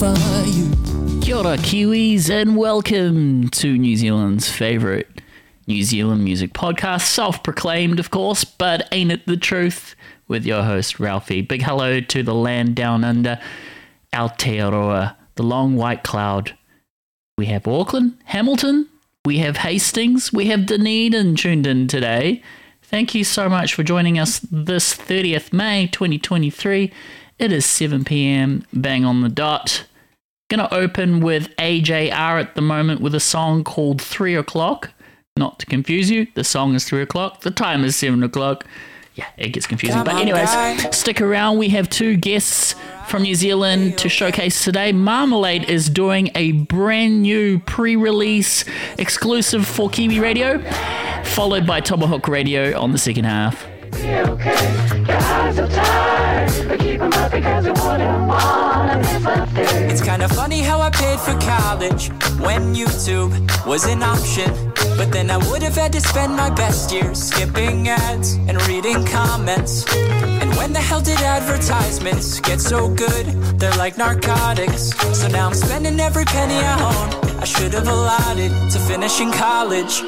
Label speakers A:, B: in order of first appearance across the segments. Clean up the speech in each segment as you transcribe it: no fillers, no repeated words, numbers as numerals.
A: for you.
B: Kia ora, Kiwis, and welcome to New Zealand's favourite New Zealand music podcast, self-proclaimed, of course, but ain't it the truth, with your host, Ralphie. Big hello to the land down under, Aotearoa, the long white cloud. We have Auckland, Hamilton, we have Hastings, we have Dunedin tuned in today. Thank you so much for joining us this 30th May 2023. It is 7 p.m, bang on the dot. Gonna open with AJR at the moment with a song called 3 o'clock. Not to confuse you, the song is 3 o'clock, the time is 7 o'clock. Yeah, it gets confusing. But anyways, stick around. We have two guests from New Zealand to showcase today. Marmalade is doing a brand new pre-release exclusive for Kiwi Radio, followed by Tomahawk Radio on the second half.
A: It's kind of funny how I paid for college when YouTube was an option, but then I would have had to spend my best years skipping ads and reading comments. And when the hell did advertisements get so good? They're like narcotics. So now I'm spending every penny I own I should have allotted to finishing college.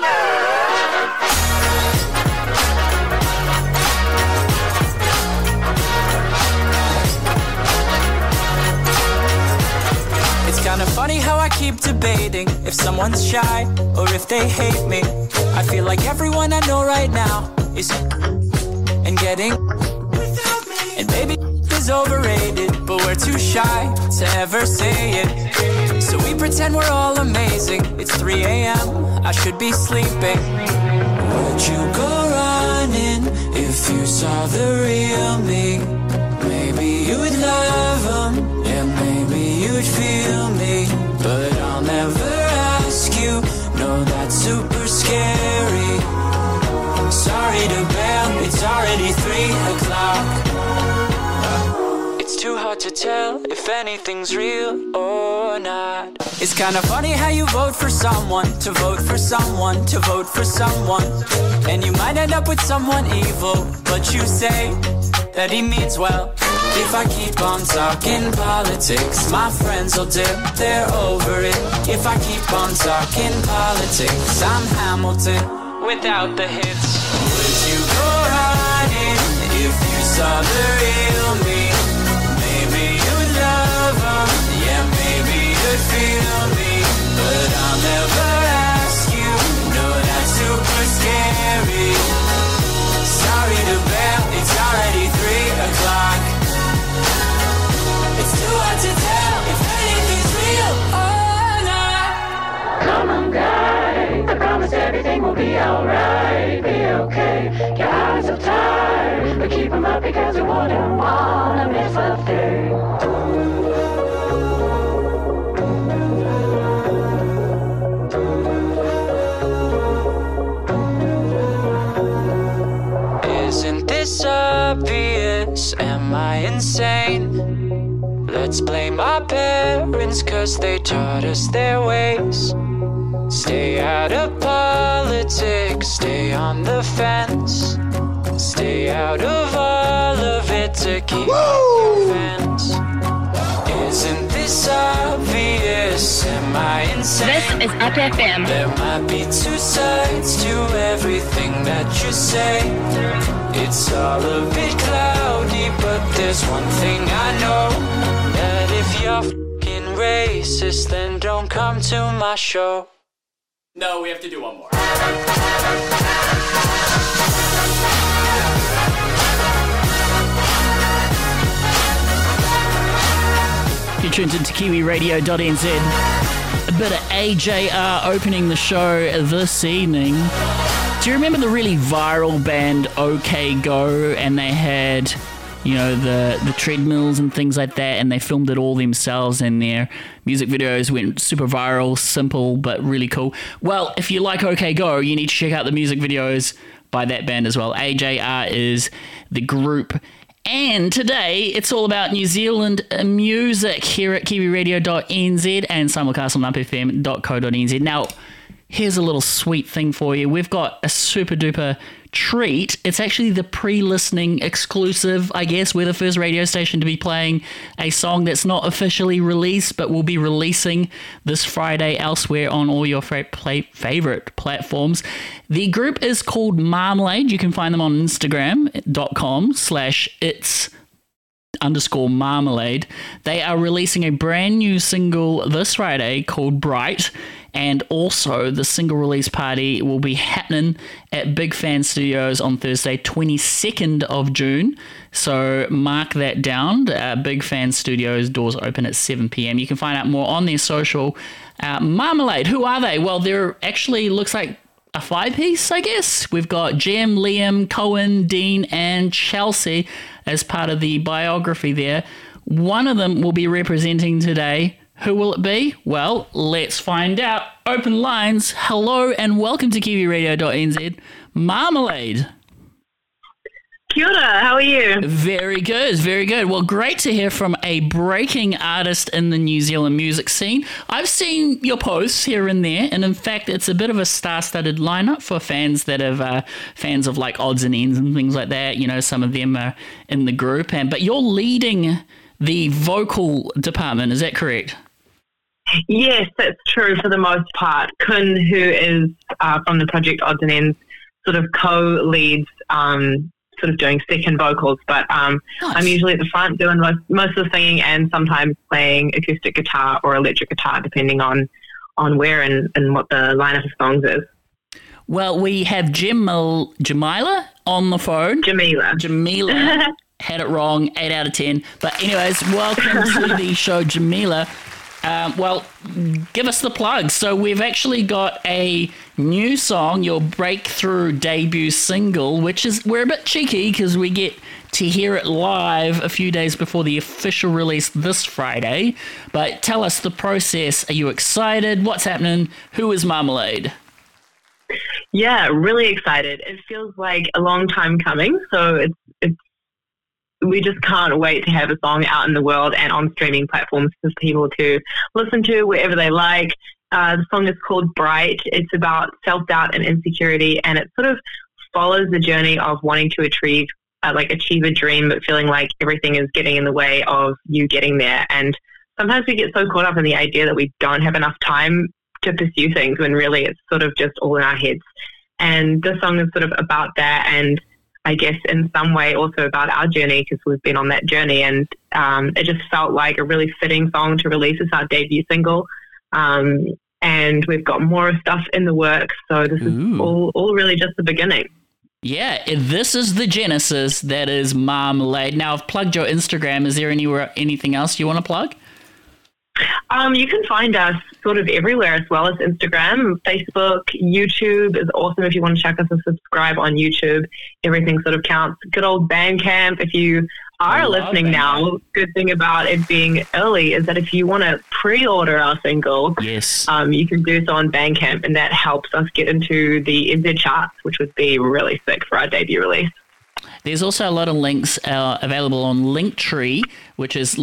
A: Kinda funny how I keep debating if someone's shy or if they hate me. I feel like everyone I know right now is and getting without me. And maybe is overrated, but we're too shy to ever say it. So we pretend we're all amazing. It's 3 a.m, I should be sleeping. Would you go running if you saw the real me? Maybe you would love him, yeah, maybe you'd feel me, but I'll never ask you, no, that's super scary. Sorry to bail, it's already 3 o'clock. It's too hard to tell if anything's real or not. It's kinda funny how you vote for someone, to vote for someone, to vote for someone, and you might end up with someone evil, but you say that he means well. If I keep on talking politics, my friends will dip, they're over it. If I keep on talking politics, I'm Hamilton without the hits. Would you go running if you saw the real me? Maybe you'd love him, yeah, maybe you'd feel me, but I'll never ask you, no, that's super scary. Sorry to bail, it's already 3 o'clock. It's too hard to tell if anything's real or not. Come on, guys, I promise everything will be alright, be okay. Your eyes are tired, but keep them up because we wouldn't wanna miss a thing. Isn't this obvious? Am I insane? Let's blame our parents, cause they taught us their ways. Stay out of politics, stay on the fence. Stay out of all of it to keep your fans. Isn't this obvious? Am I insane?
C: This is Up FM.
A: There might be two sides to everything that you say. It's all a bit cloudy, but there's one thing I know. That if you're f***ing racist, then don't come to my show.
D: No, we have to do one more.
B: You're tuned into KiwiRadio.nz. A bit of AJR opening the show this evening. Do you remember the really viral band OK Go? And they had, you know, the treadmills and things like that, and they filmed it all themselves, and their music videos went super viral, simple, but really cool. Well, if you like OK Go, you need to check out the music videos by that band as well. AJR is the group. And today, it's all about New Zealand music here at KiwiRadio.nz and simulcast on upfm.co.nz. Now, here's a little sweet thing for you. We've got a super duper treat. It's actually the pre-listening exclusive, I guess. We're the first radio station to be playing a song that's not officially released, but will be releasing this Friday elsewhere on all your favorite platforms. The group is called Marmalade. You can find them on Instagram.com/it's_marmalade. They are releasing a brand new single this Friday called Bright. And also, the single release party will be happening at Big Fan Studios on Thursday, 22nd of June. So mark that down. Big Fan Studios, doors open at 7 p.m. You can find out more on their social. Marmalade, who are they? Well, they're actually, looks like a 5-piece, I guess. We've got Jem, Liam, Cohen, Dean, and Chelsea as part of the biography there. One of them will be representing today. Who will it be? Well, let's find out. Open lines. Hello and welcome to kiwiradio.nz. Marmalade.
C: Kia ora, how are you?
B: Very good, very good. Well, great to hear from a breaking artist in the New Zealand music scene. I've seen your posts here and there, and in fact, it's a bit of a star-studded lineup for fans that have fans of like odds and ends and things like that. You know, some of them are in the group, but you're leading the vocal department. Is that correct?
C: Yes, that's true for the most part. Kun, who is from the project Odds and Ends, sort of co-leads, sort of doing second vocals, but
B: Nice.
C: I'm usually at the front doing most of the singing and sometimes playing acoustic guitar or electric guitar, depending on where and what the lineup of songs is.
B: Well, we have Jamila on the phone. Jamila. Had it wrong, 8 out of 10. But anyways, welcome to the show, Jamila. Well, give us the plug. So we've actually got a new song, your breakthrough debut single, which is, we're a bit cheeky because we get to hear it live a few days before the official release this Friday. But tell us the process. Are you excited? What's happening? Who is Marmalade?
C: Yeah, really excited. It feels like a long time coming, so we just can't wait to have a song out in the world and on streaming platforms for people to listen to wherever they like. The song is called Bright. It's about self-doubt and insecurity, and it sort of follows the journey of wanting to achieve a dream, but feeling like everything is getting in the way of you getting there. And sometimes we get so caught up in the idea that we don't have enough time to pursue things when really it's sort of just all in our heads. And this song is sort of about that, and I guess in some way also about our journey because we've been on that journey, and it just felt like a really fitting song to release as our debut single. And we've got more stuff in the works, so this is all really just the beginning.
B: Yeah, this is the genesis that is Marmalade. Now, I've plugged your Instagram. Is there anything else you want to plug?
C: You can find us sort of everywhere as well as Instagram, Facebook, YouTube is awesome if you want to check us and subscribe on YouTube. Everything sort of counts. Good old Bandcamp. If you are listening now, good thing about it being early is that if you want to pre-order our single,
B: yes,
C: you can do so on Bandcamp, and that helps us get into the NZ charts, which would be really sick for our debut release.
B: There's also a lot of links available on Linktree, which is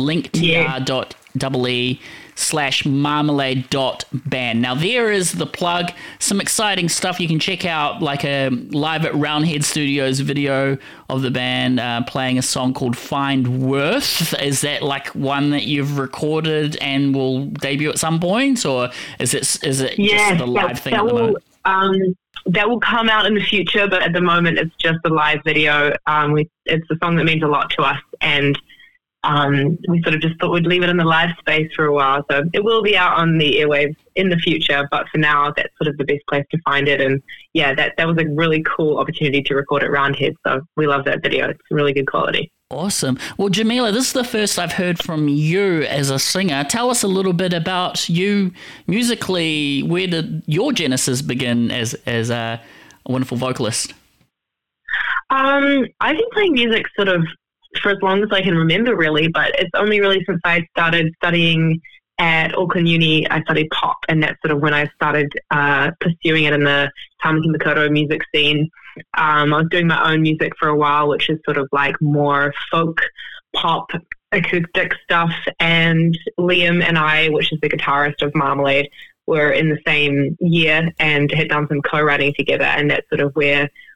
B: linktr.ee/marmalade.band. Now, there is the plug. Some exciting stuff. You can check out like a live at Roundhead Studios video of the band playing a song called Find Worth. Is that like one that you've recorded and will debut at some point, or is it just the live thing at the moment?
C: That will come out in the future, but at the moment it's just a live video. It's a song that means a lot to us, and we sort of just thought we'd leave it in the live space for a while. So it will be out on the airwaves in the future, but for now, that's sort of the best place to find it. And yeah, that was a really cool opportunity to record at Roundhead. So we love that video. It's really good quality.
B: Awesome. Well, Jamila, this is the first I've heard from you as a singer. Tell us a little bit about you musically. Where did your genesis begin as a wonderful vocalist?
C: I've been playing music sort of for as long as I can remember, really, but it's only really since I started studying at Auckland Uni, I studied pop, and that's sort of when I started pursuing it in the Tamaki Makaurau music scene. I was doing my own music for a while, which is sort of like more folk, pop, acoustic stuff, and Liam and I, which is the guitarist of Marmalade, were in the same year and had done some co-writing together, and that's sort of where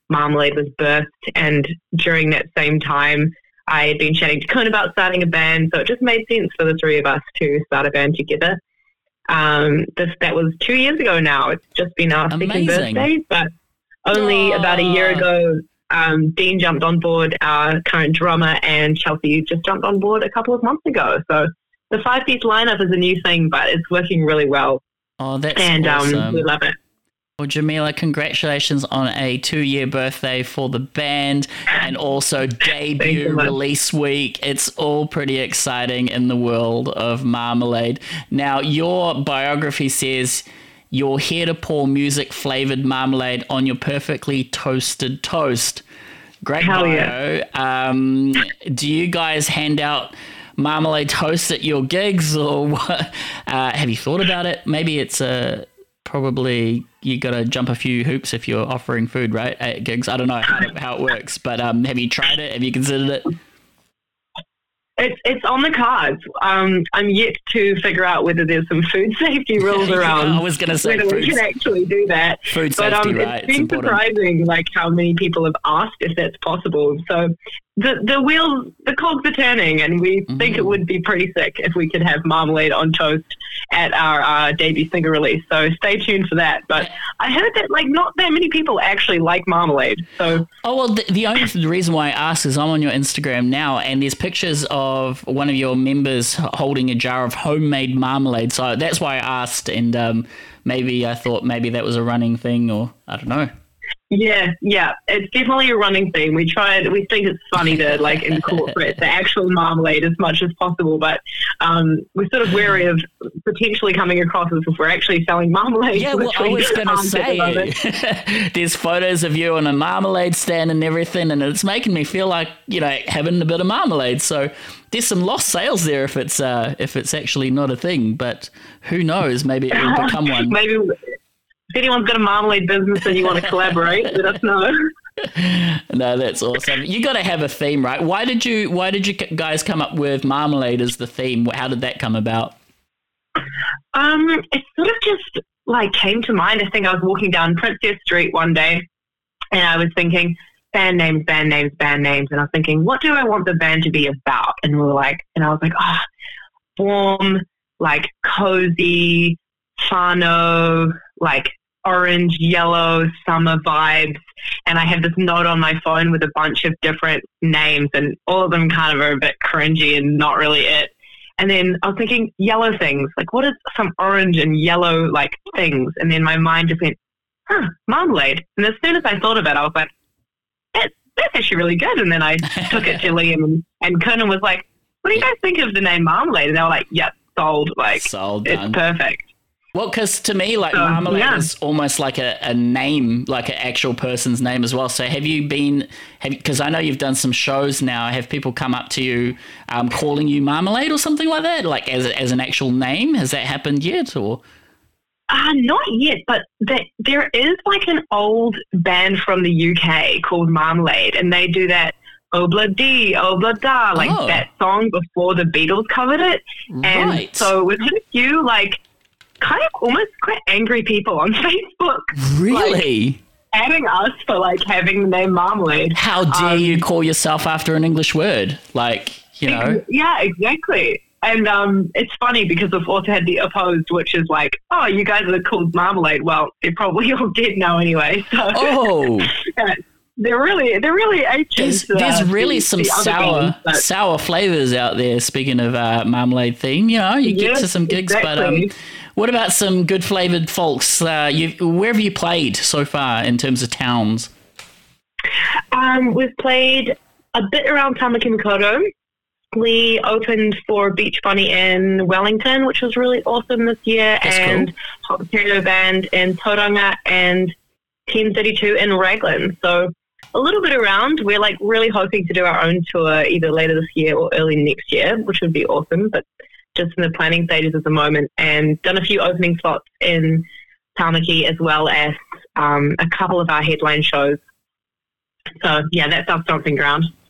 C: Marmalade was birthed. And during that same time, I had been chatting to Kun about starting a band, so it just made sense for the three of us to start a band together. That was 2 years ago now. It's just been our second birthday, but only about a year ago, Dean jumped on board, our current drummer, and Chelsea just jumped on board a couple of months ago. So the 5-piece lineup is a new thing, but it's working really well.
B: Oh, that's awesome.
C: And we love it.
B: Well, Jamila, congratulations on a 2-year birthday for the band and also debut release week. It's all pretty exciting in the world of Marmalade. Now, your biography says you're here to pour music-flavored marmalade on your perfectly toasted toast. Great bio. Yeah. Do you guys hand out marmalade toast at your gigs, or what? Have you thought about it? Maybe it's probably you got to jump a few hoops if you're offering food, right, at gigs. I don't know how it works, but have you tried it? Have you considered it?
C: It's on the cards. I'm yet to figure out whether there's some food safety rules around.
B: I was going to say
C: whether we can actually do that.
B: Food safety, right?
C: It's been surprising, like how many people have asked if that's possible. So the cogs are turning, and we think it would be pretty sick if we could have marmalade on toast at our debut single release. So stay tuned for that. But I heard that not that many people actually like marmalade. So
B: the only reason why I asked is I'm on your Instagram now, and there's pictures of one of your members holding a jar of homemade marmalade. So that's why I asked, and maybe I thought maybe that was a running thing, or I don't know.
C: Yeah, it's definitely a running thing. We think it's funny to incorporate the actual marmalade as much as possible, but we're sort of wary of potentially coming across as if we're actually selling marmalade.
B: Yeah, well, I was going to say, there's photos of you on a marmalade stand and everything, and it's making me feel like, having a bit of marmalade. So there's some lost sales there if it's actually not a thing, but who knows? Maybe it will become one.
C: Maybe. If anyone's got a marmalade business and you want to collaborate, let us know.
B: No, that's awesome. You got to have a theme, right? Why did you guys come up with marmalade as the theme? How did that come about?
C: It sort of just came to mind. I think I was walking down Princess Street one day, and I was thinking band names, and I was thinking, what do I want the band to be about? And I was like, warm, cozy, whānau, orange, yellow, summer vibes. And I have this note on my phone with a bunch of different names, and all of them kind of are a bit cringy and not really it. And then I was thinking yellow things, what is some orange and yellow things? And then my mind just went, marmalade. And as soon as I thought of it, I was like, that's actually really good. And then I took it to Liam and Conan was like, what do you guys think of the name Marmalade? And they were like, yeah, sold.
B: Sold,
C: it's
B: done.
C: Perfect.
B: Well, because to me, marmalade is almost like a name, like an actual person's name as well. So because I know you've done some shows now, have people come up to you calling you Marmalade or something like that, as an actual name? Has that happened yet, or?
C: Not yet, but there is an old band from the UK called Marmalade, and they do that Obla Dee, Obla Da, that song before the Beatles covered it.
B: Right.
C: And so we've had a few, kind of almost quite angry people on Facebook.
B: Really?
C: Adding us for having the name Marmalade.
B: How dare you call yourself after an English word?
C: Yeah, exactly. And it's funny because we've also had the opposed, which is you guys are called Marmalade. Well, they're probably all dead now anyway. So they're really ancient.
B: There's really some sour flavors out there. Speaking of marmalade theme, you get to some gigs,
C: exactly.
B: But what about some good flavored folks? Where have you played so far in terms of towns?
C: We've played a bit around Tamaki Makaurau. We opened for Beach Bunny in Wellington, which was really awesome this year.
B: That's
C: and
B: cool.
C: Hot Potato Band in Tauranga and Team 32 in Raglan. So a little bit around. We're really hoping to do our own tour either later this year or early next year, which would be awesome. But just in the planning stages at the moment, and done a few opening slots in Tamaki as well as a couple of our headline shows. So, yeah, that's our stomping ground.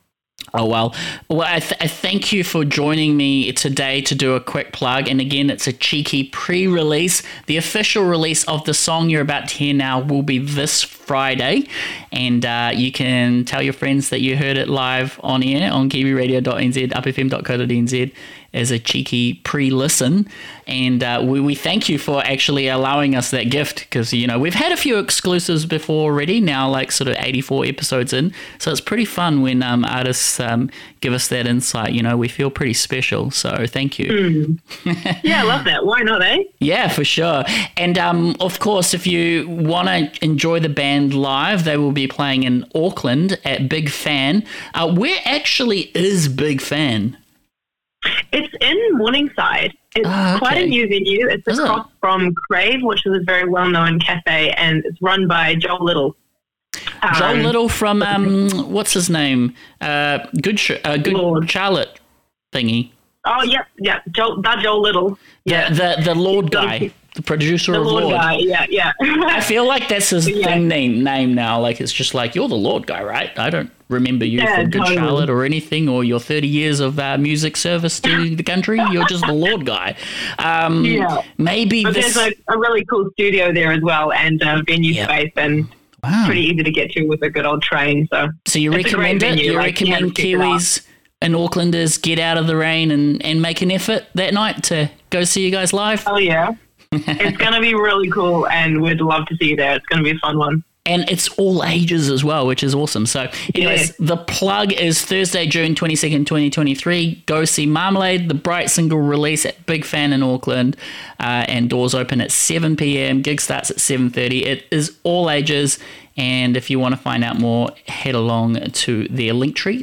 B: Oh, well, I thank you for joining me today to do a quick plug. And again, it's a cheeky pre-release. The official release of the song you're about to hear now will be this Friday. And you can tell your friends that you heard it live on air on kiwiradio.nz, upfm.co.nz as a cheeky pre-listen. And we thank you for actually allowing us that gift, because, you know, we've had a few exclusives before already, now like sort of 84 episodes in. So it's pretty fun when artists give us that insight. You know, we feel pretty special. So thank you.
C: Yeah, I love that. Why not, eh?
B: Yeah, for sure. And of course, if you want to enjoy the band live, they will be playing in Auckland at Big Fan. Where actually is Big Fan?
C: It's in Morningside. It's quite a new venue. It's across from Crave, which is a very well-known cafe, and it's run by Joel Little.
B: Joel Little from, what's his name? Good Charlotte thingy.
C: Oh, yeah. Joel Little. Yeah.
B: The Lord guy. The producer of Lord.
C: Guy, yeah.
B: I feel like that's his thing name now. Like, it's just like, you're the Lord guy, right? I don't remember you from Good Charlotte or anything, or your 30 years of music service to the country. You're just the Lord guy. Maybe
C: but there's a really cool studio there as well, and venue space, and pretty easy to get to with a good old train. So
B: you recommend it? You recommend Kiwis and Aucklanders get out of the rain and make an effort that night to go see you guys live?
C: Oh, yeah. It's going to be really cool, and we'd love to see you there. It's going to be a fun one.
B: And it's all ages as well, which is awesome. So anyways, the plug is Thursday, June 22nd, 2023. Go see Marmalade, the Bright single release at Big Fan in Auckland, and doors open at 7 p.m. Gig starts at 7:30. It is all ages. And if you want to find out more, head along to their Linktree,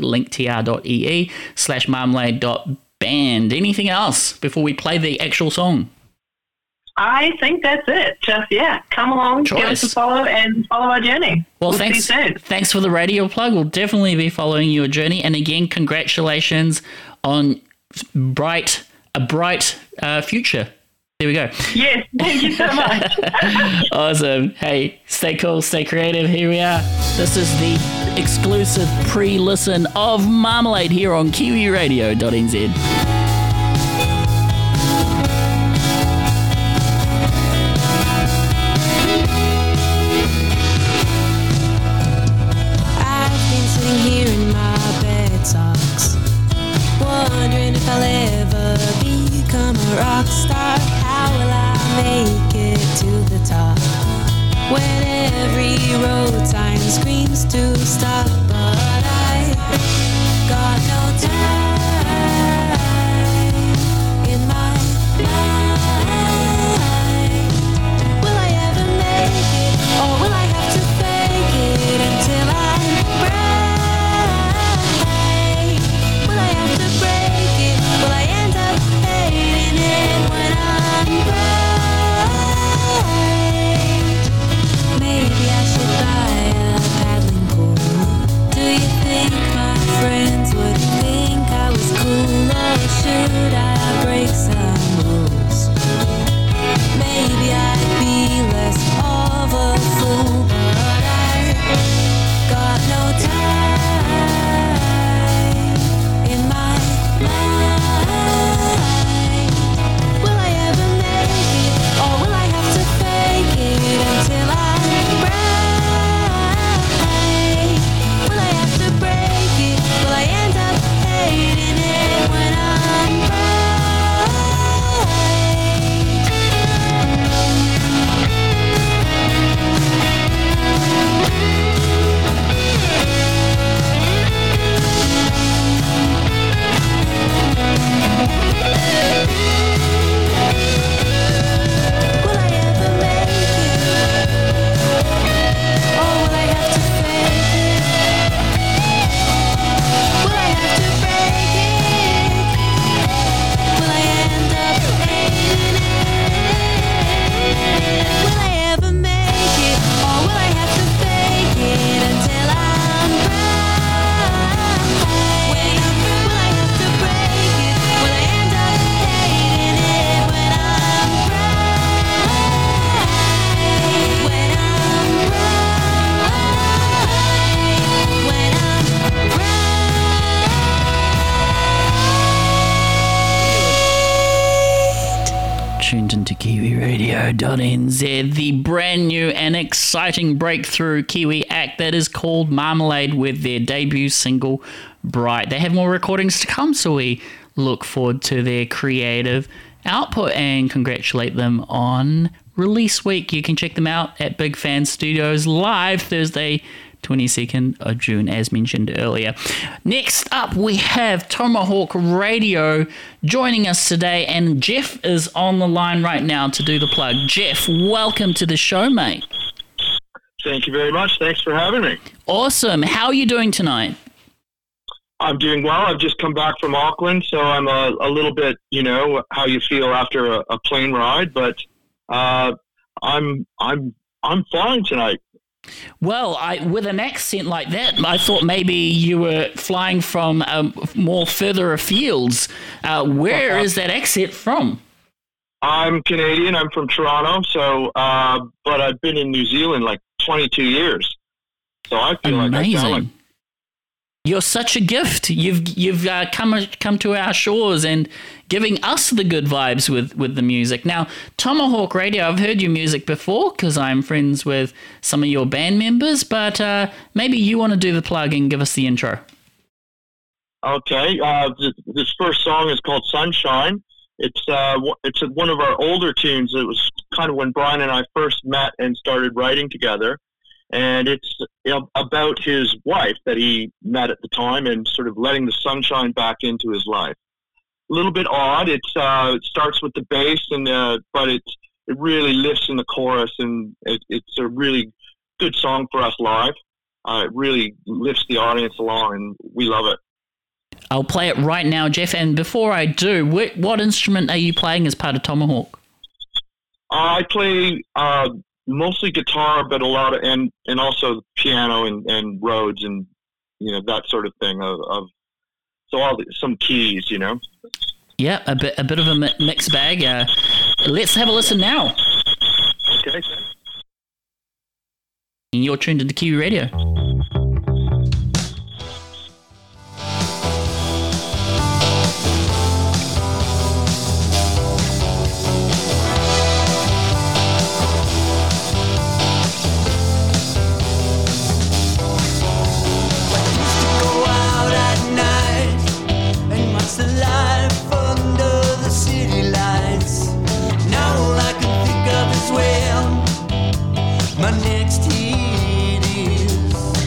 B: linktr.ee/marmalade.band. Anything else before we play the actual song?
C: I think that's it. Just, come along, give us a follow, and follow our journey.
B: Well, thanks for the radio plug. We'll definitely be following your journey. And again, congratulations on a bright future. There we go.
C: Yes, thank you so much.
B: Awesome. Hey, stay cool, stay creative. Here we are. This is the exclusive pre-listen of Marmalade here on kiwiradio.nz.
E: Wondering if I'll ever become a rock star. How will I make it to the top when every road sign screams to stop? But I got no time in my mind. Will I ever make it, or will I have to fake it until I'm right? Will I have to break it? Will I end up hating it when I'm right? Maybe I should buy a paddling pool. Do you think
B: tuned into KiwiRadio.nz, the brand new and exciting breakthrough Kiwi act that is called Marmalade with their debut single, Bright. They have more recordings to come, so we look forward to their creative output and congratulate them on release week. You can check them out at Big Fan Studios live Thursday, 22nd of June, as mentioned earlier. Next up, we have Tomahawk Radio joining us today, and Jeff is on the line right now to do the plug. Jeff, welcome to the show, mate.
F: Thank you very much. Thanks for having me.
B: Awesome. How are you doing tonight?
F: I'm doing well. I've just come back from Auckland, so I'm a little bit, how you feel after a plane ride, but I'm flying tonight.
B: Well, with an accent like that, I thought maybe you were flying from more further afields. Where is that accent from?
F: I'm Canadian. I'm from Toronto, so but I've been in New Zealand like 22 years. So I feel
B: amazing.
F: Like I sound like...
B: You're such a gift. You've come to our shores and giving us the good vibes with the music. Now, Tomahawk Radio, I've heard your music before because I'm friends with some of your band members, but maybe you want to do the plug and give us the intro.
F: Okay. This first song is called Sunshine. It's one of our older tunes. It was kind of when Brian and I first met and started writing together. And it's about his wife that he met at the time and sort of letting the sunshine back into his life. A little bit odd. It starts with the bass, but it really lifts in the chorus, and it's a really good song for us live. It really lifts the audience along, and we love it.
B: I'll play it right now, Jeff. And before I do, what instrument are you playing as part of Tomahawk?
F: I play... mostly guitar, but a lot of and also piano and Rhodes and that sort of thing. Some keys,
B: Yeah, a bit of a mixed bag. Let's have a listen now.
F: Okay.
B: And you're tuned into Kiwi Radio.
G: Life under the city lights. Now all I can think of is when my next hit is.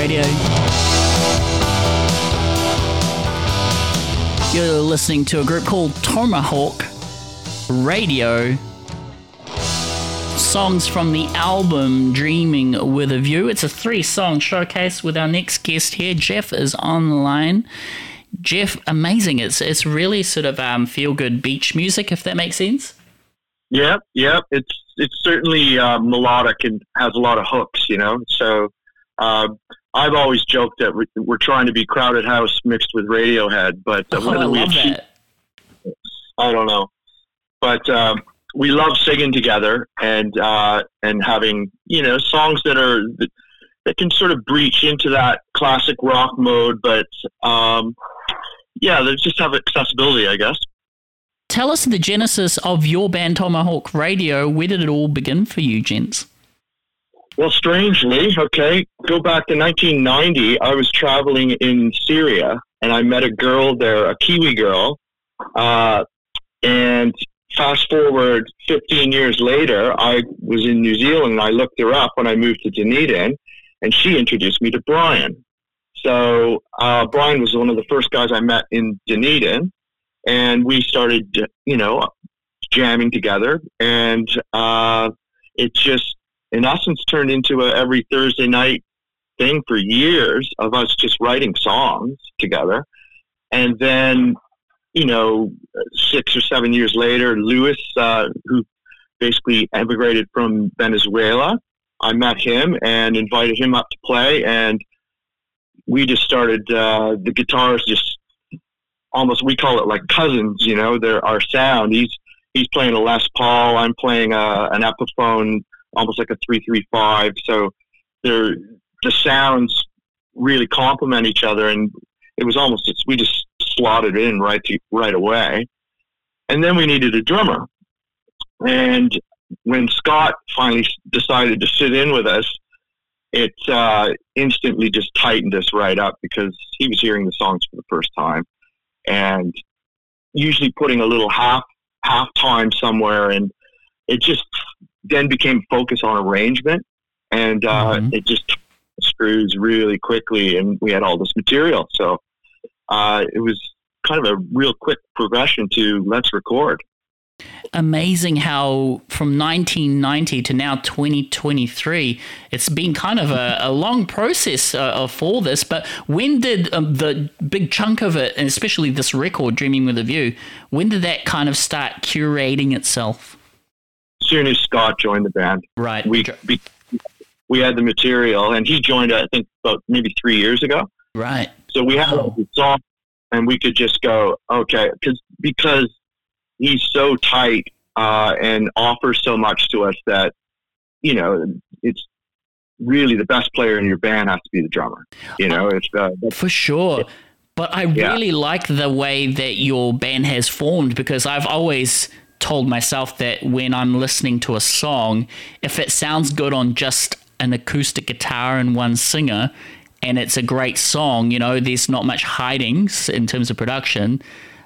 B: Radio. You're listening to a group called Tomahawk Radio. Songs from the album Dreaming with a View. It's a 3-song showcase with our next guest here. Jeff is on the line. Jeff, amazing. It's really sort of feel-good beach music, if that makes sense.
F: Yeah. It's certainly melodic and has a lot of hooks, you know. So I've always joked that we're trying to be Crowded House mixed with Radiohead, but whether
B: I
F: we
B: love
F: achieve,
B: that.
F: I don't know. But we love singing together and having, you know, songs that can sort of breach into that classic rock mode, but they just have accessibility, I guess.
B: Tell us the genesis of your band Tomahawk Radio. Where did it all begin for you, gents?
F: Well, strangely, go back to 1990. I was traveling in Syria, and I met a girl there, a Kiwi girl, and fast forward 15 years later, I was in New Zealand, and I looked her up when I moved to Dunedin, and she introduced me to Brian. So Brian was one of the first guys I met in Dunedin, and we started, you know, jamming together, and it just, in essence, turned into a every Thursday night thing for years of us just writing songs together. And then, you know, 6 or 7 years later, Lewis, who basically emigrated from Venezuela, I met him and invited him up to play, and we just started, the guitars just almost, we call it like cousins, you know, they're our sound. He's playing a Les Paul, I'm playing an Epiphone, almost like a 335. So the sounds really complement each other, and it was almost, we just slotted in right away. And then we needed a drummer. And when Scott finally decided to sit in with us, it instantly just tightened us right up, because he was hearing the songs for the first time, and usually putting a little half time somewhere, and it just then became focus on arrangement, and it just screws really quickly, and we had all this material. So it was kind of a real quick progression to let's record.
B: Amazing how from 1990 to now 2023, it's been kind of a long process for this. But when did the big chunk of it, and especially this record, Dreaming with a View, when did that kind of start curating itself?
F: As soon as Scott joined the band.
B: Right.
F: We had the material, and he joined, I think, about maybe 3 years ago.
B: Right.
F: So we had the song, and we could just go, okay, because he's so tight and offers so much to us that, you know, it's really the best player in your band has to be the drummer. You know, it's
B: for sure. But I really like the way that your band has formed, because I've always told myself that when I'm listening to a song, if it sounds good on just an acoustic guitar and one singer, and it's a great song, you know, there's not much hiding in terms of production.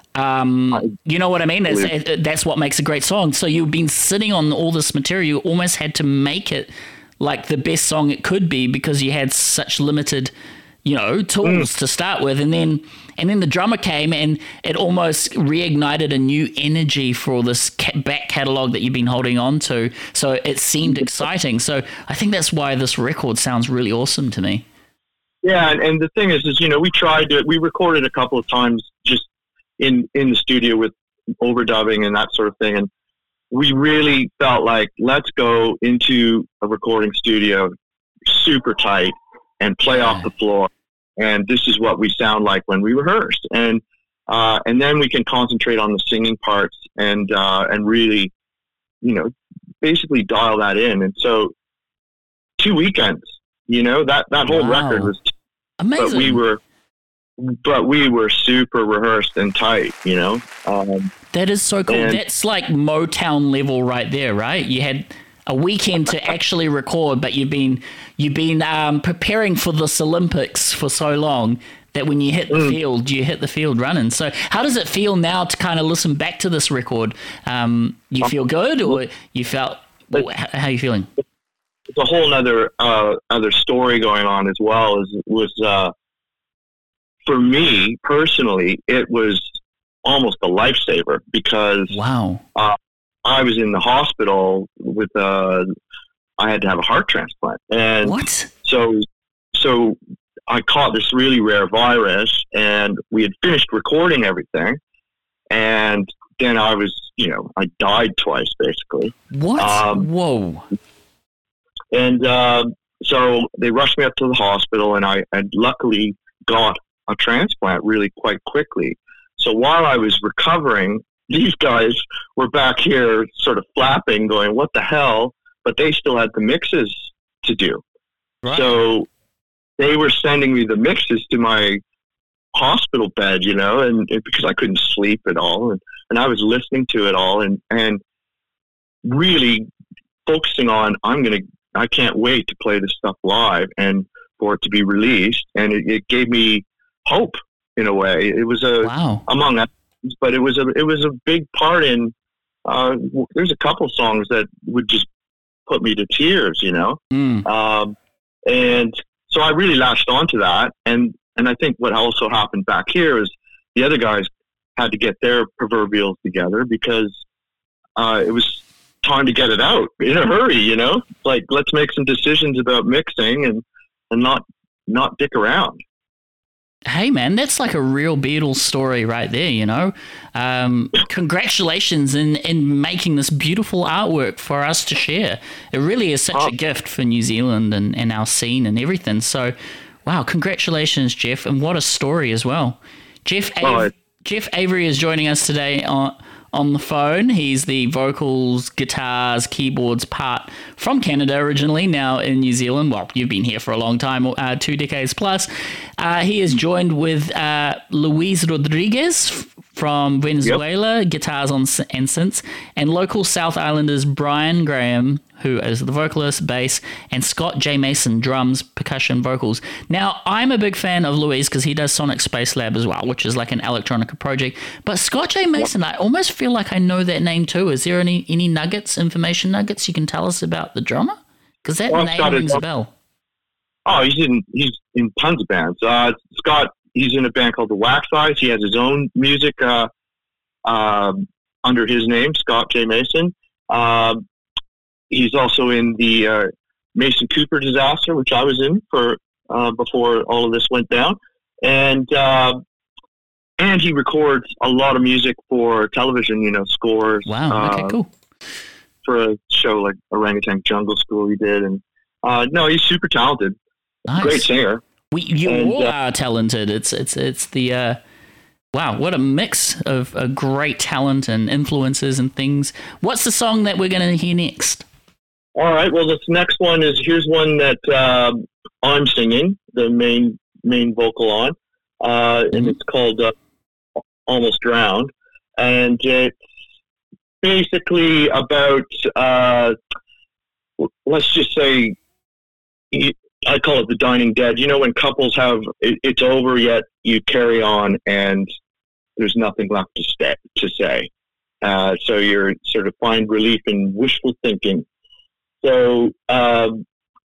B: You know what I mean? That's what makes a great song. So you've been sitting on all this material. You almost had to make it like the best song it could be, because you had such limited, you know, tools to start with. And then the drummer came, and it almost reignited a new energy for this back catalog that you've been holding on to. So it seemed exciting. So I think that's why this record sounds really awesome to me.
F: Yeah. And the thing is, you know, we recorded a couple of times just in the studio with overdubbing and that sort of thing. And we really felt like, let's go into a recording studio super tight and play off the floor. And this is what we sound like when we rehearsed. And then we can concentrate on the singing parts and really, you know, basically dial that in. And so 2 weekends, you know, that whole record was
B: amazing.
F: But we were super rehearsed and tight, you know.
B: That is so cool. That's like Motown level right there, right? You had a weekend to actually record, but you've been preparing for this Olympics for so long that when you hit the field, you hit the field running. So how does it feel now to kind of listen back to this record? You feel good, or you felt? How are you feeling?
F: a whole other story going on as well. For me personally, it was almost a lifesaver because
B: wow,
F: I was in the hospital with I had to have a heart transplant, and
B: what?
F: So I caught this really rare virus, and we had finished recording everything, and then I died twice basically.
B: What? Whoa!
F: And so they rushed me up to the hospital, and I luckily got a transplant really quite quickly. So while I was recovering, these guys were back here sort of flapping, going, what the hell? But they still had the mixes to do. Right. So they were sending me the mixes to my hospital bed, and because I couldn't sleep at all. And I was listening to it all and really focusing on, I can't wait to play this stuff live and for it to be released. And it gave me hope in a way. It was among others, but it was a big part in, there's a couple songs that would just put me to tears, and so I really latched onto that. And I think what also happened back here is the other guys had to get their proverbials together because, it was time to get it out in a hurry, like let's make some decisions about mixing and not dick around.
B: Hey man, that's like a real Beatles story right there, Congratulations in making this beautiful artwork for us to share. It really is such a gift for New Zealand and our scene and everything. So, wow, congratulations, Jeff, and what a story as well. Jeff Avery is joining us today on the phone. He's the vocals, guitars, keyboards part from Canada originally, now in New Zealand. Well, you've been here for a long time, 2 decades plus. He is joined with Luis Rodriguez from Venezuela, guitars and synths, and local South Islanders Brian Graham, who is the vocalist, bass, and Scott J. Mason, drums, percussion, vocals. Now, I'm a big fan of Luis because he does Sonic Space Lab as well, which is like an electronica project. But Scott J. Mason, I almost feel like I know that name too. Is there any information nuggets you can tell us about the drummer? Because that name rings a bell.
F: Oh, he's in tons of bands. Scott, he's in a band called the Wax Eyes. He has his own music under his name, Scott J. Mason. He's also in the Mason Cooper disaster, which I was in for before all of this went down, and he records a lot of music for television. Scores.
B: Wow. Okay. Cool.
F: For a show like Orangutan Jungle School, he did, and no, he's super talented.
B: Nice.
F: Great singer.
B: You all are talented. It's the wow, what a mix of a great talent and influences and things. What's the song that we're going to hear next?
F: All right. Well, this next one here's one that I'm singing the main vocal on, and it's called "Almost Drowned," and it's basically about let's just say I call it the dining dead. When couples have it's over yet you carry on and there's nothing left to say. So you're sort of find relief in wishful thinking. So, and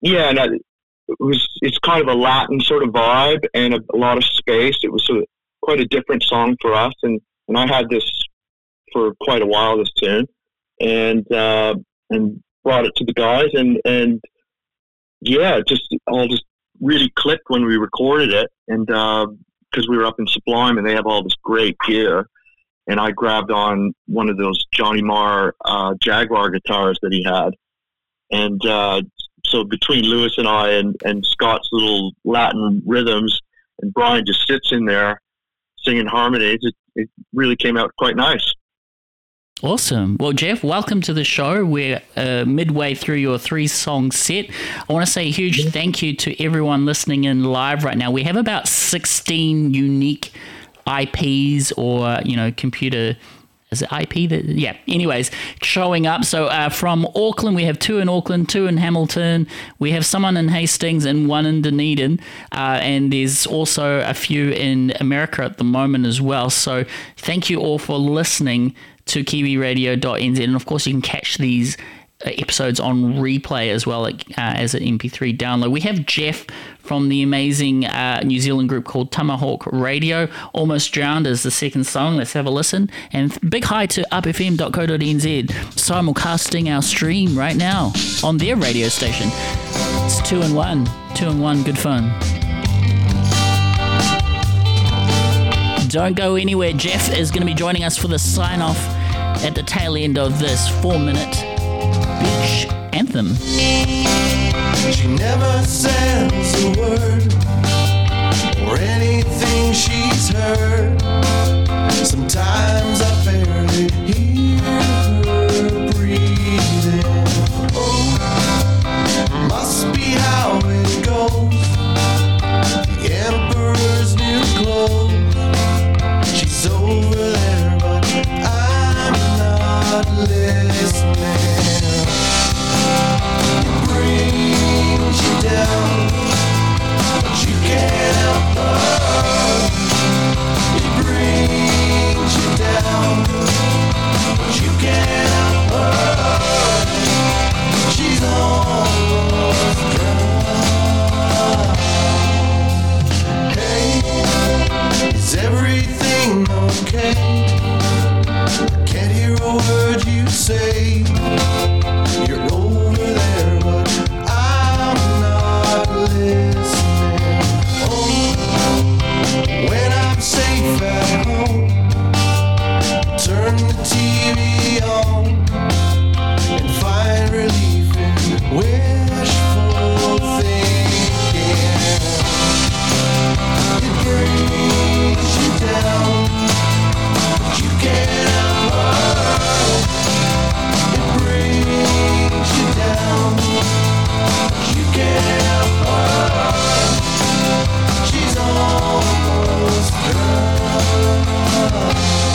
F: it's kind of a Latin sort of vibe and a lot of space. It was sort of quite a different song for us. And I had this for quite a while, this tune, and brought it to the guys and just really clicked when we recorded it. And, cause we were up in Sublime and they have all this great gear. And I grabbed on one of those Johnny Marr, Jaguar guitars that he had. And so between Lewis and I and Scott's little Latin rhythms, and Brian just sits in there singing harmonies, it really came out quite nice.
B: Awesome. Well, Jeff, welcome to the show. We're midway through your 3-song set. I want to say a huge thank you to everyone listening in live right now. We have about 16 unique IPs or, computer... Is it IP? Yeah. Anyways, showing up. So from Auckland, we have 2 in Auckland, 2 in Hamilton. We have someone in Hastings and 1 in Dunedin. And there's also a few in America at the moment as well. So thank you all for listening to kiwiradio.nz. And of course, you can catch these episodes on replay as well as an MP3 download. We have Jeff from the amazing New Zealand group called Tomahawk Radio. Almost Drowned is the second song. Let's have a listen. And big hi to upfm.co.nz, simulcasting our stream right now on their radio station. It's 2-in-1. 2-in-1, good fun. Don't go anywhere. Jeff is going to be joining us for the sign-off at the tail end of this 4-minute beach anthem.
G: She never says a word or anything she's heard. Sometimes I barely hear her breathing. Oh, must be how it goes. The emperor's new clothes. She's over there, but I'm not listening. It brings you down, but you can't help her. It brings you down, but you can't help her. She's almost drowned. Hey, is everything okay? Can't hear a word you say. You're over there, but I'm not listening. Oh, when I'm safe at home, turn the TV on and find relief in wishful thinking. It brings you down, but you can't help her. It brings you down, but you can't help her. She's almost drowned.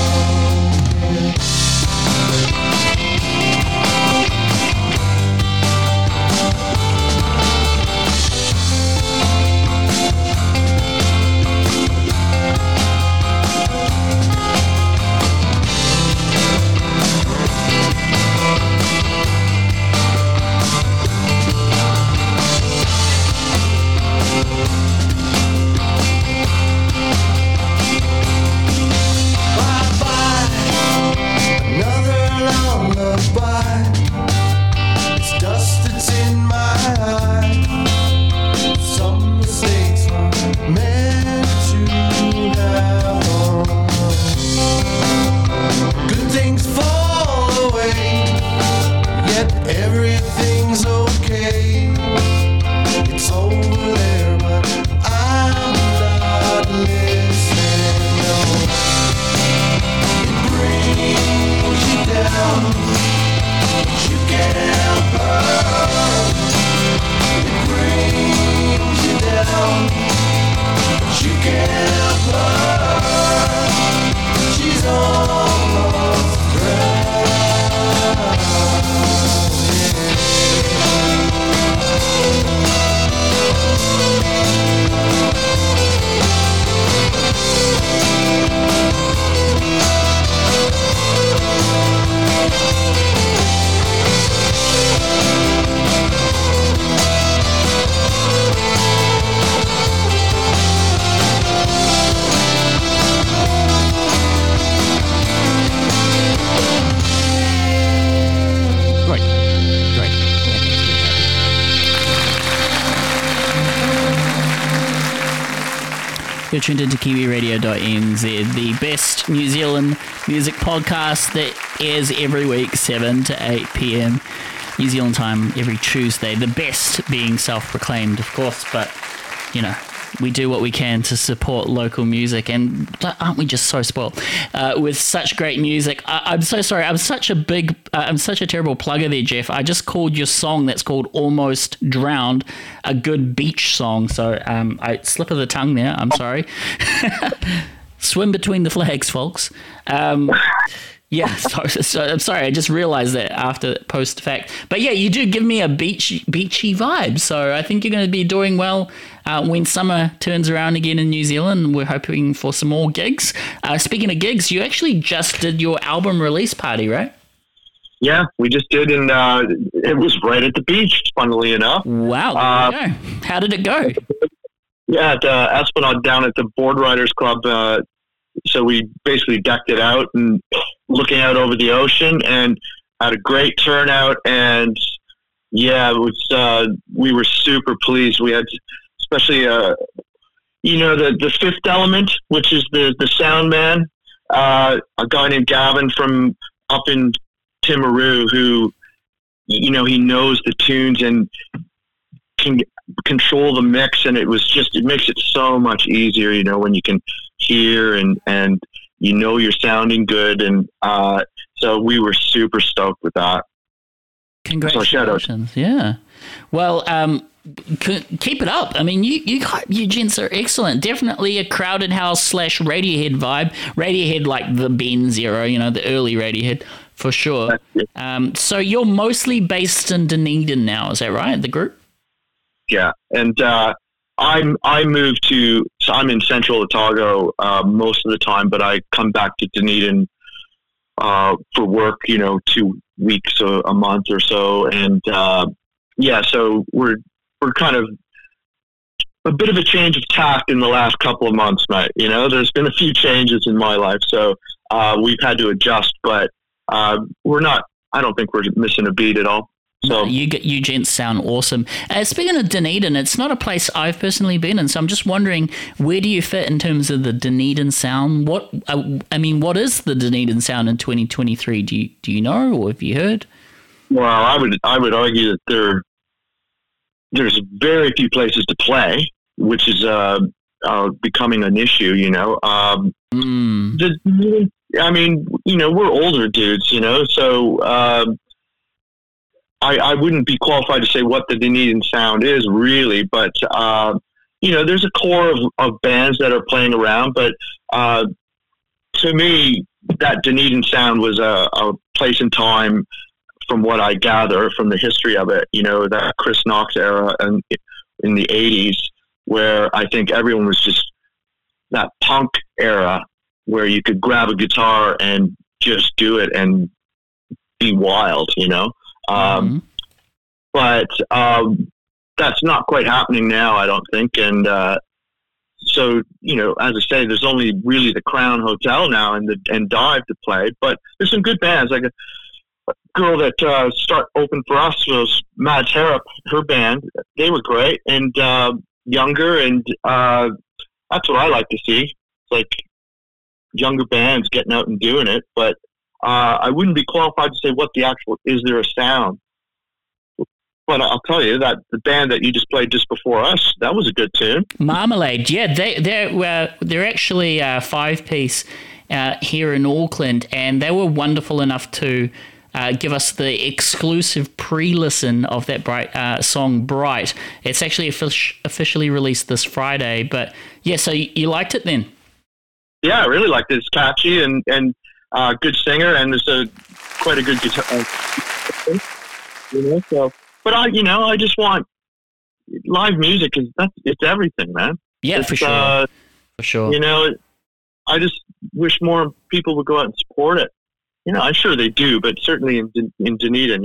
B: You're tuned into kiwiradio.nz, the best New Zealand music podcast that airs every week, 7 to 8 p.m. New Zealand time, every Tuesday. The best being self-proclaimed, of course, but, you know, we do what we can to support local music, and aren't we just so spoiled with such great music? I'm so sorry. I'm such a terrible plugger there, Jeff. I just called your song that's called Almost Drowned a good beach song. So I slip of the tongue there. I'm sorry. Swim between the flags, folks. Yeah, so I'm sorry. I just realized that after post fact. But yeah, you do give me a beachy vibe. So I think you're going to be doing well when summer turns around again in New Zealand. We're hoping for some more gigs. Speaking of gigs, you actually just did your album release party, right?
F: Yeah, we just did, and it was right at the beach, funnily enough.
B: Wow, there you go. How did it go?
F: Yeah, at Esplanade down at the Board Riders Club. So we basically decked it out and looking out over the ocean, and had a great turnout. And yeah, it was. We were super pleased. We had, especially, the Fifth Element, which is the sound man, a guy named Gavin from up in Timaru, who, he knows the tunes and can control the mix, and it makes it so much easier, when you can hear and you're sounding good, and so we were super stoked with that.
B: Congratulations! Yeah, well, keep it up. I mean, you gents are excellent. Definitely a Crowded House / Radiohead vibe. Radiohead, like the Benz era, the early Radiohead for sure. So you're mostly based in Dunedin now, is that right? The group?
F: Yeah, and I moved so I'm in Central Otago most of the time, but I come back to Dunedin for work, 2 weeks a month or so, and so we're kind of a bit of a change of tack in the last couple of months, mate. There's been a few changes in my life, so we've had to adjust, but we're not. I don't think we're missing a beat at all. So
B: you gents sound awesome. Speaking of Dunedin, it's not a place I've personally been in, so I'm just wondering, where do you fit in terms of the Dunedin sound? What is the Dunedin sound in 2023? Do you know, or have you heard?
F: Well, I would argue that there's very few places to play, which is becoming an issue. We're older dudes, so. I wouldn't be qualified to say what the Dunedin sound is really, but, there's a core of bands that are playing around, but to me, that Dunedin sound was a place and time, from what I gather from the history of it, that Chris Knox era in the 80s, where I think everyone was just that punk era where you could grab a guitar and just do it and be wild, But that's not quite happening now, I don't think. And so, as I say, there's only really the Crown Hotel now and Dive to play. But there's some good bands. Like a girl that opened for us was Mads Harrop, her band. They were great and younger, and that's what I like to see. It's like younger bands getting out and doing it. But I wouldn't be qualified to say what the actual is there a sound. But I'll tell you that the band that you just played just before us, that was a good tune.
B: Marmalade, yeah, they're actually a 5-piece here in Auckland, and they were wonderful enough to give us the exclusive pre-listen of that song Bright. It's actually officially released this Friday, but yeah, so you liked it then?
F: Yeah, I really liked it. It's catchy and good singer, and there's quite a good guitar. So. But I just want live music. It's everything, man.
B: Yeah, for sure. For sure.
F: I just wish more people would go out and support it. I'm sure they do, but certainly in Dunedin,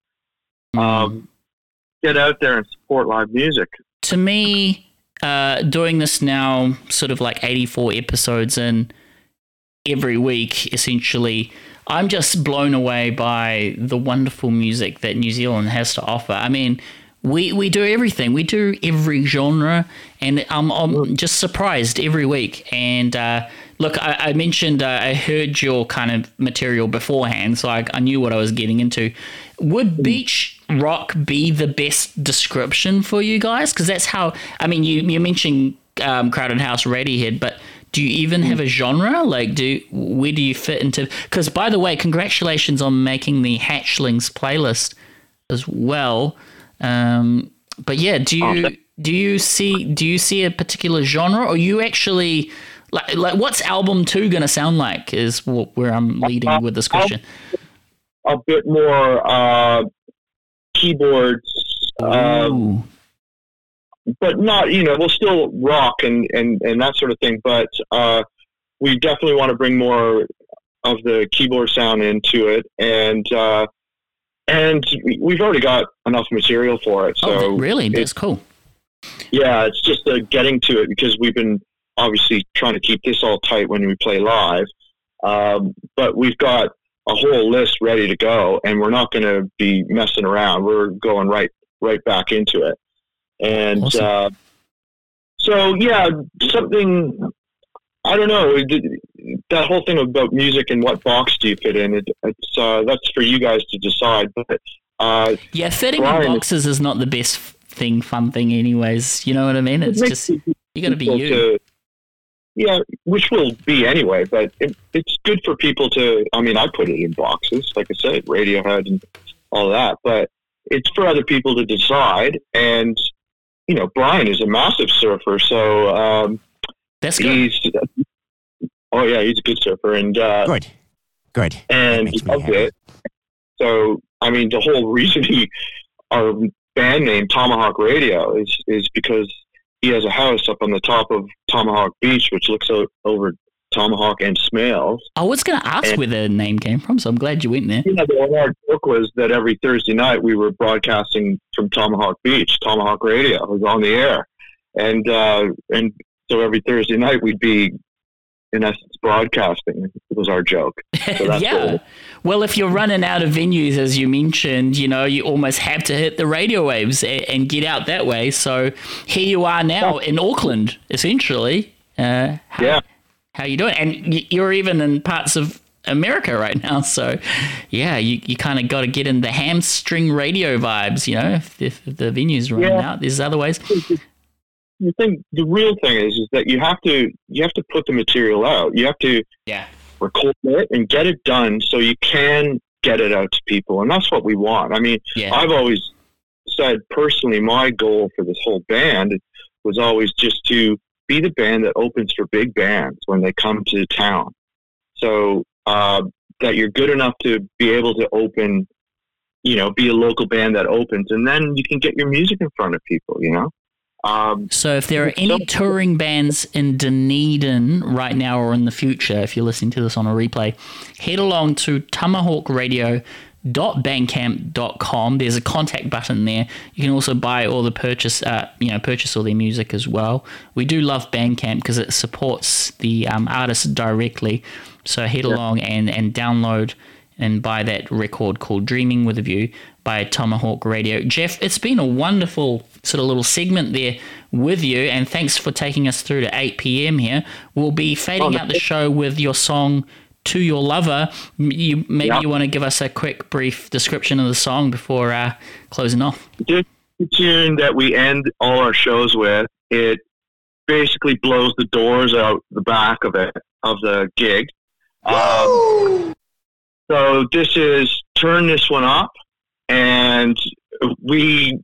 F: get out there and support live music.
B: To me, doing this now, sort of like 84 episodes in every week, essentially, I'm just blown away by the wonderful music that New Zealand has to offer. I mean, we do everything. We do every genre, and I'm just surprised every week. And look, I mentioned I heard your kind of material beforehand, so I knew what I was getting into. Would beach rock be the best description for you guys? Because that's how, I mean, you mentioned Crowded House, Radiohead, but do you even have a genre? Like, where do you fit into? Because, by the way, congratulations on making the Hatchlings playlist as well. But yeah, do you see a particular genre, or you actually like what's album 2 gonna sound like? Is where I'm leading with this question.
F: A bit more keyboards. But not, we'll still rock and that sort of thing. But we definitely want to bring more of the keyboard sound into it. And and we've already got enough material for it. So
B: really? That's cool.
F: Yeah, it's just getting to it, because we've been obviously trying to keep this all tight when we play live. But we've got a whole list ready to go, and we're not going to be messing around. We're going right back into it. And
B: awesome.
F: So yeah, something, I don't know, that whole thing about music and what box do you fit in, it's that's for you guys to decide. But
B: fitting in boxes is not the best fun thing anyways. You know what I mean? It's just, you got to be you.
F: Yeah, which will be anyway, but it's good for people to, I mean, I put it in boxes, like I said, Radiohead and all that, but it's for other people to decide. And, you know, Brian is a massive surfer, so
B: that's good.
F: He's a good surfer, and
H: good,
F: and he loves it. So, I mean, the whole reason our band name Tomahawk Radio is because he has a house up on the top of Tomahawk Beach, which looks over Tomahawk and Smales.
B: I was going to ask where the name came from, so I'm glad you went there.
F: Yeah, our joke was that every Thursday night we were broadcasting from Tomahawk Beach. Tomahawk Radio was on the air, and so every Thursday night we'd be, in essence, broadcasting. It was our joke. So that's
B: yeah. Well, if you're running out of venues, as you mentioned, you know, you almost have to hit the radio waves and get out that way. So here you are now in Auckland, essentially. How you doing? And you're even in parts of America right now. So, yeah, you kind of got to get in the hamstring radio vibes, you know, if the venue's running out. There's other ways.
F: The real thing is that you have to put the material out. You have to record it and get it done so you can get it out to people. And that's what we want. I mean, I've always said personally, my goal for this whole band was always just to be the band that opens for big bands when they come to town. So that you're good enough to be able to open, you know, be a local band that opens, and then you can get your music in front of people, you know?
B: So if there are any touring bands in Dunedin right now or in the future, if you're listening to this on a replay, head along to tomahawkradio.bandcamp.com. There's a contact button there. You can also buy all the purchase all their music as well. We do love Bandcamp because it supports the artists directly. So head along and download and buy that record called Dreaming with a View by Tomahawk Radio. Jeff, it's been a wonderful sort of little segment there with you, and thanks for taking us through to 8 p.m. here. We'll be fading out the show with your song To Your Lover. You want to give us a quick, brief description of the song before closing off?
F: Just the tune that we end all our shows with, it basically blows the doors out the back of the gig. So this is Turn This One Up, and we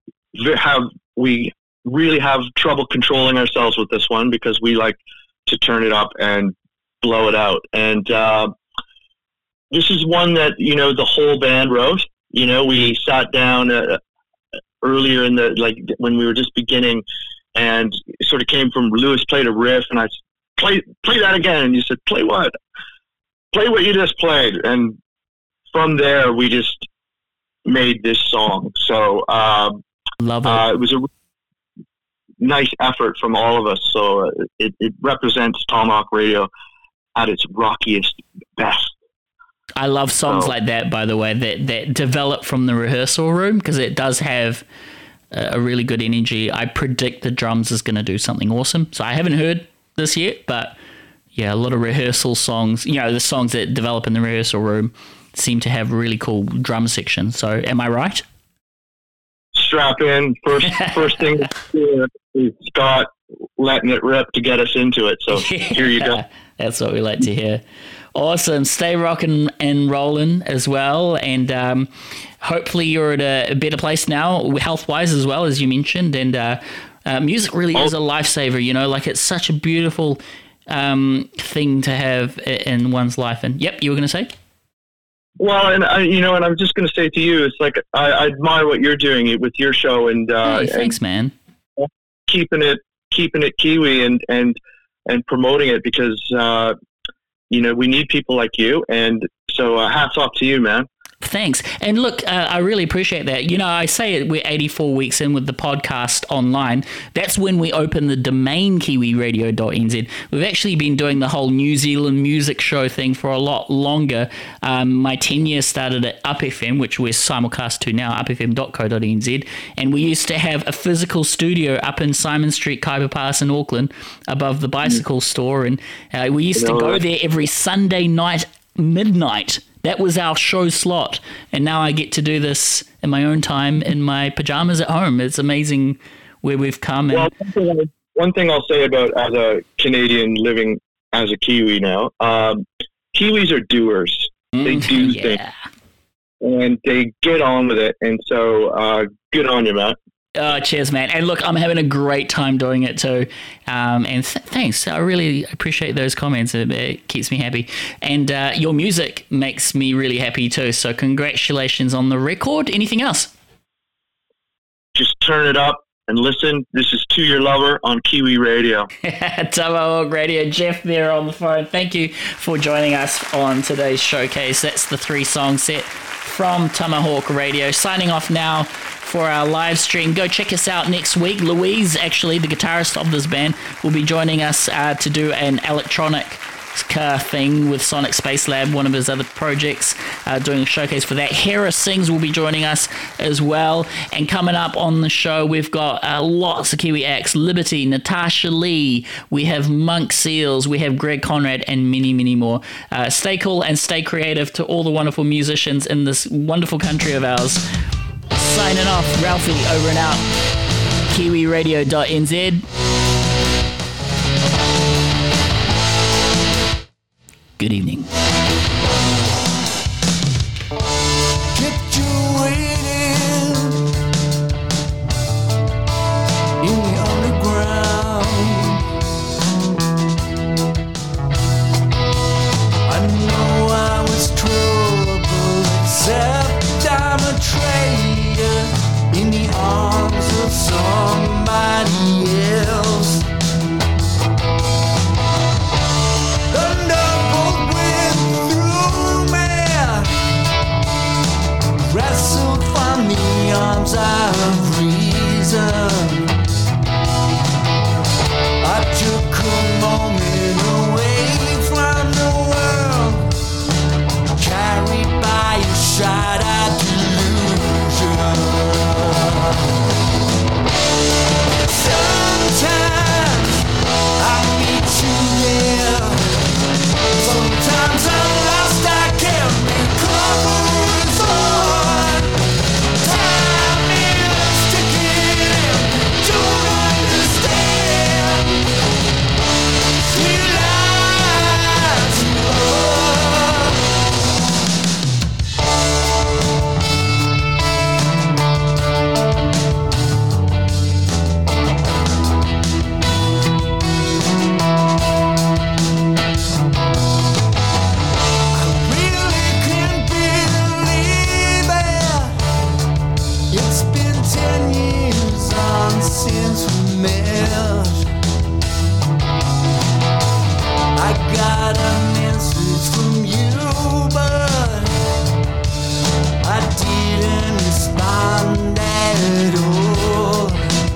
F: really have trouble controlling ourselves with this one because we like to turn it up and blow it out. And this is one that, you know, the whole band wrote. You know, we sat down earlier when we were just beginning, and it sort of came from Lewis played a riff, and I said, play that again. And you said, play what? Play what you just played. And from there, we just made this song. So
B: love it.
F: It was a nice effort from all of us. So it represents Tomahawk Radio at its rockiest best.
B: I love songs like that, by the way, that develop from the rehearsal room, because it does have a really good energy. I predict the drums is going to do something awesome. So I haven't heard this yet, but yeah, a lot of rehearsal songs, you know, the songs that develop in the rehearsal room seem to have really cool drum sections. So am I right?
F: Strap in. First thing is Scott letting it rip to get us into it. So here you go.
B: That's what we like to hear. Awesome. Stay rocking and rolling as well. And hopefully you're at a better place now, health-wise as well, as you mentioned. And music really is a lifesaver, you know, like it's such a beautiful thing to have in one's life. And yep, you were going to say?
F: Well, and and I'm just going to say to you, it's like I admire what you're doing with your show, and
B: hey, thanks, man.
F: Keeping it Kiwi and promoting it, because we need people like you, and so hats off to you, man.
B: Thanks. And look, I really appreciate that. You know, I say it, we're 84 weeks in with the podcast online. That's when we opened the domain kiwiradio.nz. We've actually been doing the whole New Zealand music show thing for a lot longer. My tenure started at Up FM, which we're simulcast to now, upfm.co.nz. And we used to have a physical studio up in Simon Street, Kaiba Pass in Auckland, above the bicycle store. And we used to go there every Sunday night, midnight. That was our show slot, and now I get to do this in my own time in my pajamas at home. It's amazing where we've come.
F: Well, one thing I'll say about as a Canadian living as a Kiwi now, Kiwis are doers. They do things, and they get on with it, and so good on you, Matt.
B: Oh, cheers, man. And look, I'm having a great time doing it too. And thanks. I really appreciate those comments. It keeps me happy. And your music makes me really happy too. So congratulations on the record. Anything else?
F: Just turn it up and listen. This is To Your Lover on Kiwi Radio.
B: Tomahawk Radio. Jeff there on the phone. Thank you for joining us on today's showcase. That's the 3-song set from Tomahawk Radio. Signing off now for our live stream. Go check us out next week. Louise, actually, the guitarist of this band, will be joining us to do an electronic thing with Sonic Space Lab, one of his other projects, doing a showcase for that. Hera Sings will be joining us as well. And coming up on the show, we've got lots of Kiwi acts. Liberty, Natasha Lee, we have Monk Seals, we have Greg Conrad, and many, many more. Stay cool and stay creative to all the wonderful musicians in this wonderful country of ours. Signing off, Ralphie, over and out. KiwiRadio.nz. Good evening.
G: Kept you waiting in the underground. I know I was trouble, except I'm a traitor in the arms of somebody else. Thunderbolt went through me, wrestled from the arms of reason. I took a moment away from the world, carried by a shot-out delusion. Sometimes I meet you there. Sometimes I'm lost, I can't recover it's on. Time is ticking and don't understand. You lie to It's been 10 years on since we met. I got a message from you, but I didn't respond at all.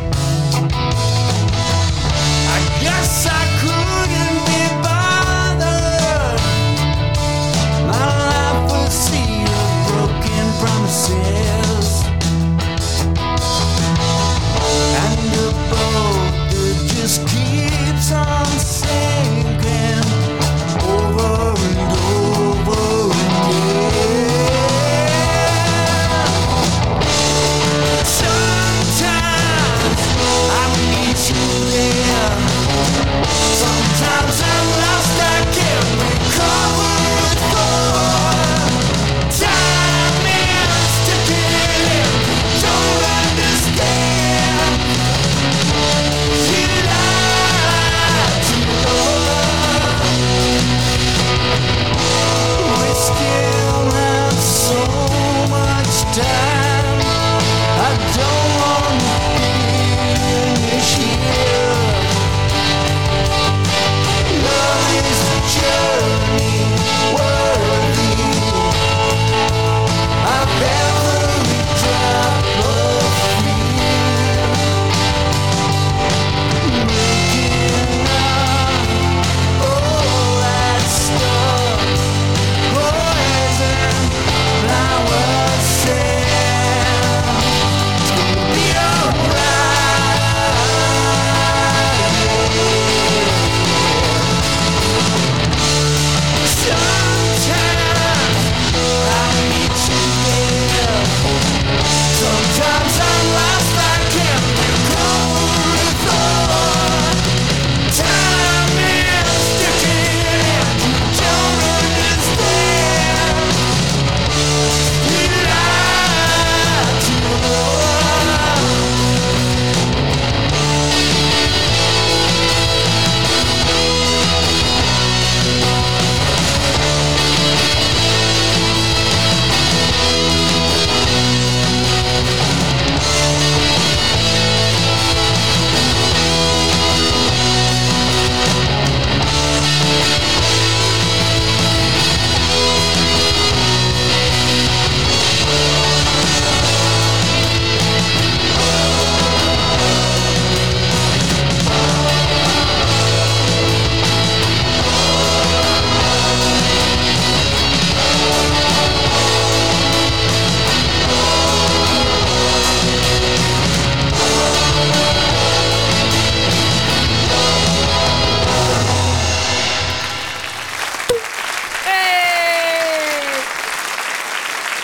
G: I guess I couldn't be bothered. My life was sea of broken promises. And the boat that just keeps on sinking over and over.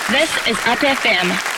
I: This is Up FM.